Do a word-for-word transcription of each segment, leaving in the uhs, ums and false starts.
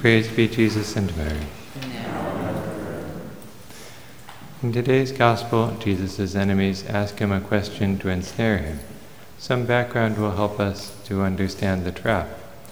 Praise be Jesus and Mary. In today's Gospel, Jesus' enemies ask him a question to ensnare him. Some background will help us to understand the trap.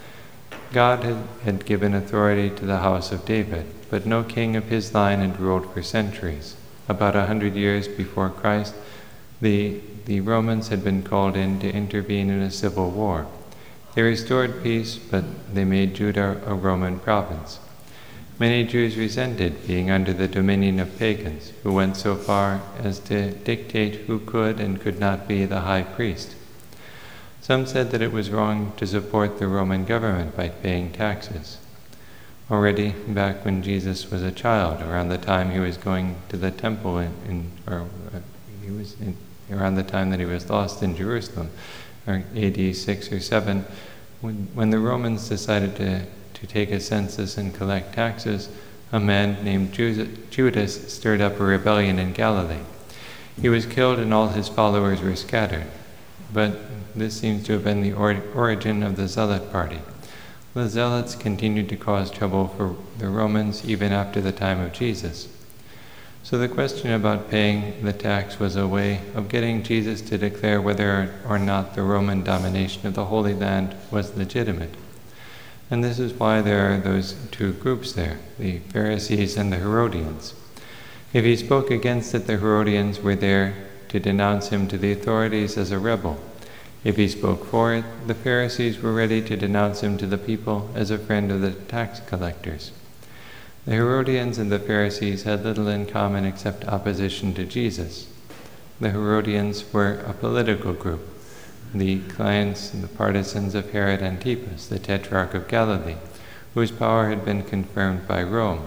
God had, had given authority to the house of David, but no king of his line had ruled for centuries. About a hundred years before Christ, the, the Romans had been called in to intervene in a civil war. They restored peace, but they made Judah a Roman province. Many Jews resented being under the dominion of pagans, who went so far as to dictate who could and could not be the high priest. Some said that it was wrong to support the Roman government by paying taxes. Already back when Jesus was a child, around the time he was going to the temple, in, in or uh, he was in, around the time that he was lost in Jerusalem, or A D six or seven, when, when the Romans decided to, to take a census and collect taxes, a man named Judas stirred up a rebellion in Galilee. He was killed and all his followers were scattered. But this seems to have been the or- origin of the Zealot party. The Zealots continued to cause trouble for the Romans even after the time of Jesus. So the question about paying the tax was a way of getting Jesus to declare whether or not the Roman domination of the Holy Land was legitimate. And this is why there are those two groups there, the Pharisees and the Herodians. If he spoke against it, the Herodians were there to denounce him to the authorities as a rebel. If he spoke for it, the Pharisees were ready to denounce him to the people as a friend of the tax collectors. The Herodians and the Pharisees had little in common except opposition to Jesus. The Herodians were a political group, the clients and the partisans of Herod Antipas, the Tetrarch of Galilee, whose power had been confirmed by Rome.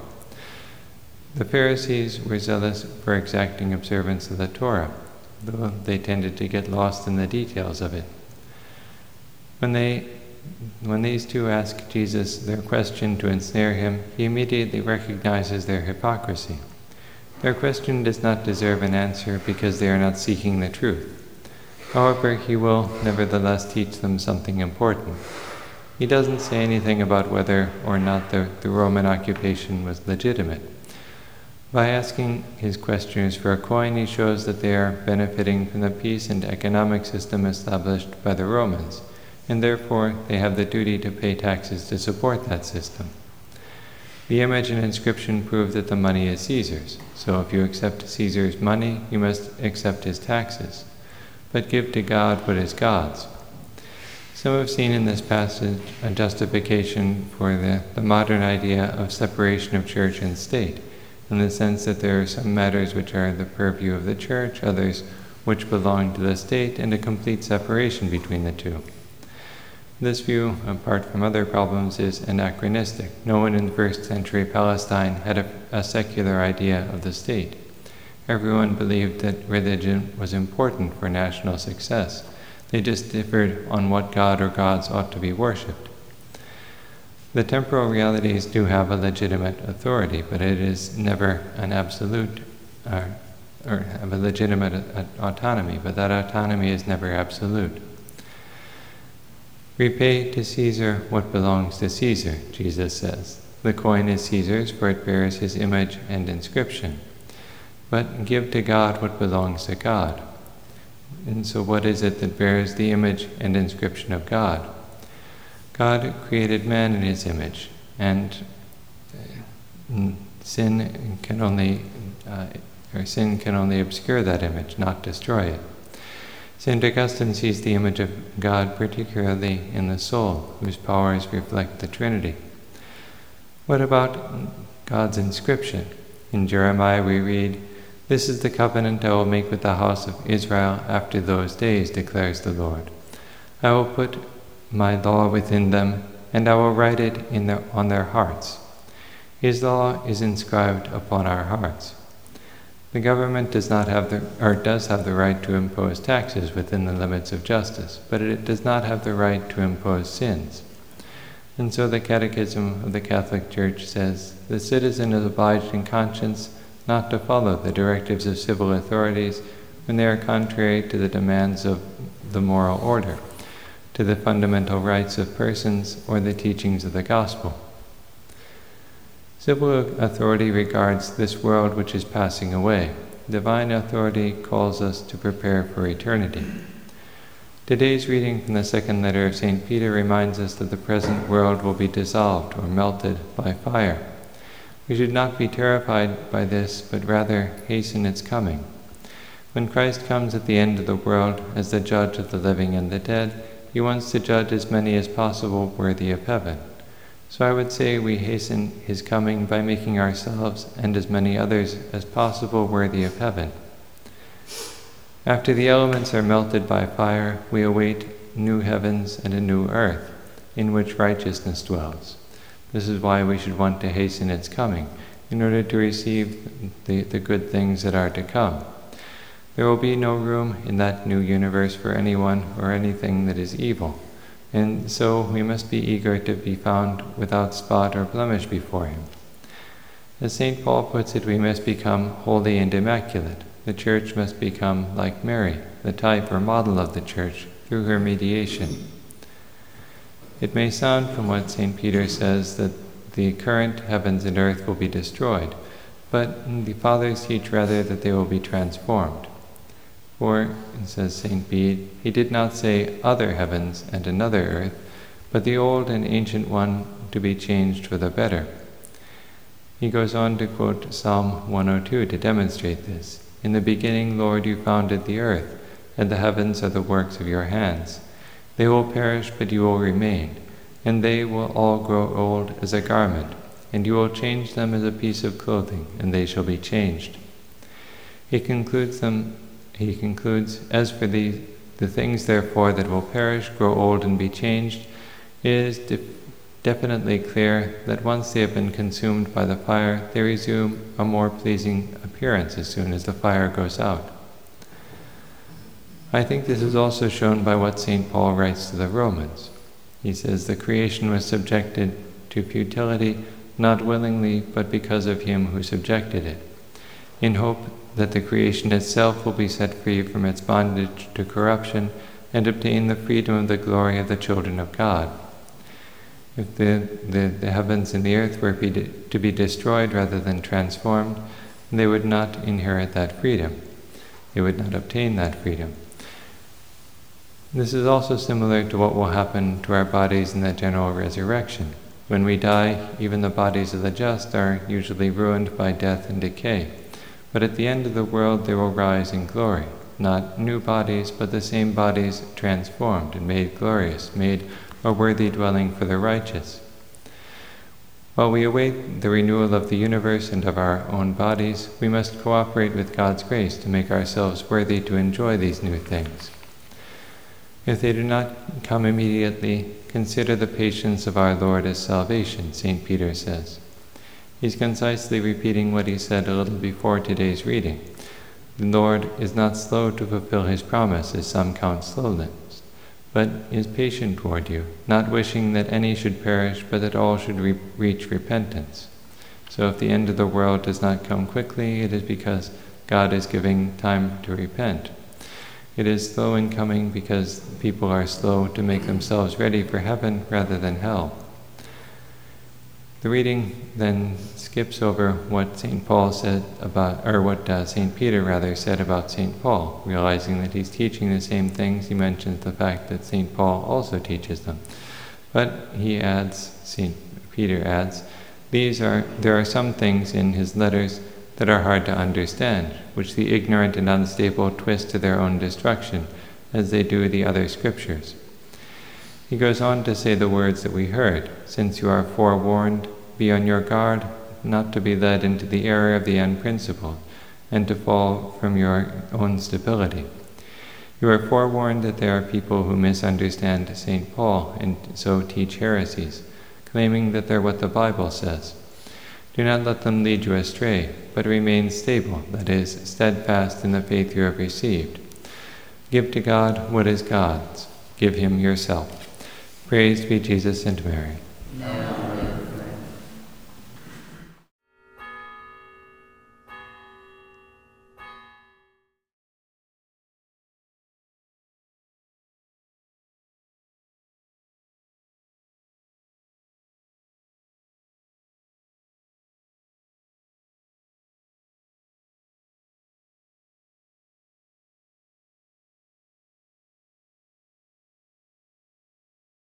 The Pharisees were zealous for exacting observance of the Torah, though they tended to get lost in the details of it. When they, when these two ask Jesus their question to ensnare him, he immediately recognizes their hypocrisy. Their question does not deserve an answer because they are not seeking the truth. However, he will nevertheless teach them something important. He doesn't say anything about whether or not the, the Roman occupation was legitimate. By asking his questioners for a coin, he shows that they are benefiting from the peace and economic system established by the Romans, and therefore they have the duty to pay taxes to support that system. The image and inscription prove that the money is Caesar's, so if you accept Caesar's money, you must accept his taxes, but give to God what is God's. Some have seen in this passage a justification for the, the modern idea of separation of church and state, in the sense that there are some matters which are the purview of the church, others which belong to the state, and a complete separation between the two. This view, apart from other problems, is anachronistic. No one in the first century Palestine had a, a secular idea of the state. Everyone believed that religion was important for national success. They just differed on what god or gods ought to be worshipped. The temporal realities do have a legitimate authority, but it is never an absolute, uh, or have a legitimate uh, autonomy, but that autonomy is never absolute. Repay to Caesar what belongs to Caesar, Jesus says. The coin is Caesar's, for it bears his image and inscription. But give to God what belongs to God. And so what is it that bears the image and inscription of God? God created man in his image, and sin can only, uh, or sin can only obscure that image, not destroy it. Saint Augustine sees the image of God particularly in the soul, whose powers reflect the Trinity. What about God's inscription? In Jeremiah we read, "This is the covenant I will make with the house of Israel after those days, declares the Lord. I will put my law within them, and I will write it in their, on their hearts." His law is inscribed upon our hearts. The government does not have the, or does have the right to impose taxes within the limits of justice, but it does not have the right to impose sins. And so the Catechism of the Catholic Church says, "The citizen is obliged in conscience not to follow the directives of civil authorities when they are contrary to the demands of the moral order, to the fundamental rights of persons, or the teachings of the gospel." Civil authority regards this world which is passing away. Divine authority calls us to prepare for eternity. Today's reading from the second letter of Saint Peter reminds us that the present world will be dissolved or melted by fire. We should not be terrified by this, but rather hasten its coming. When Christ comes at the end of the world as the judge of the living and the dead, he wants to judge as many as possible worthy of heaven. So I would say we hasten his coming by making ourselves and as many others as possible worthy of heaven. After the elements are melted by fire, we await new heavens and a new earth, in which righteousness dwells. This is why we should want to hasten its coming, in order to receive the, the good things that are to come. There will be no room in that new universe for anyone or anything that is evil, and so we must be eager to be found without spot or blemish before him. As Saint Paul puts it, we must become holy and immaculate. The Church must become like Mary, the type or model of the Church, through her mediation. It may sound from what Saint Peter says that the current heavens and earth will be destroyed, but the Fathers teach rather that they will be transformed. For, says Saint Bede, he did not say other heavens and another earth, but the old and ancient one to be changed for the better. He goes on to quote Psalm one oh two to demonstrate this. In the beginning, Lord, you founded the earth, and the heavens are the works of your hands. They will perish, but you will remain, and they will all grow old as a garment, and you will change them as a piece of clothing, and they shall be changed. He concludes them. He concludes, as for the, the things, therefore, that will perish, grow old, and be changed, it is de- definitely clear that once they have been consumed by the fire, they resume a more pleasing appearance as soon as the fire goes out. I think this is also shown by what Saint Paul writes to the Romans. He says, the creation was subjected to futility, not willingly, but because of him who subjected it, in hope that the creation itself will be set free from its bondage to corruption and obtain the freedom of the glory of the children of God. If the, the, the heavens and the earth were be de- to be destroyed rather than transformed, they would not inherit that freedom. They would not obtain that freedom. This is also similar to what will happen to our bodies in the general resurrection. When we die, even the bodies of the just are usually ruined by death and decay. But at the end of the world they will rise in glory, not new bodies, but the same bodies transformed and made glorious, made a worthy dwelling for the righteous. While we await the renewal of the universe and of our own bodies, we must cooperate with God's grace to make ourselves worthy to enjoy these new things. If they do not come immediately, consider the patience of our Lord as salvation, Saint Peter says. He's concisely repeating what he said a little before today's reading. The Lord is not slow to fulfill his promise, as some count slowness, but is patient toward you, not wishing that any should perish, but that all should re- reach repentance. So if the end of the world does not come quickly, it is because God is giving time to repent. It is slow in coming because people are slow to make themselves ready for heaven rather than hell. The reading then skips over what Saint Paul said about, or what uh, Saint Peter rather said about Saint Paul, realizing that he's teaching the same things. He mentions the fact that Saint Paul also teaches them. But he adds, Saint Peter adds, these are there are some things in his letters that are hard to understand, which the ignorant and unstable twist to their own destruction, as they do the other scriptures. He goes on to say the words that we heard, since you are forewarned, be on your guard, not to be led into the error of the unprincipled, and to fall from your own stability. You are forewarned that there are people who misunderstand Saint Paul and so teach heresies, claiming that they're what the Bible says. Do not let them lead you astray, but remain stable, that is, steadfast in the faith you have received. Give to God what is God's. Give him yourself. Praised be Jesus and Mary. Amen.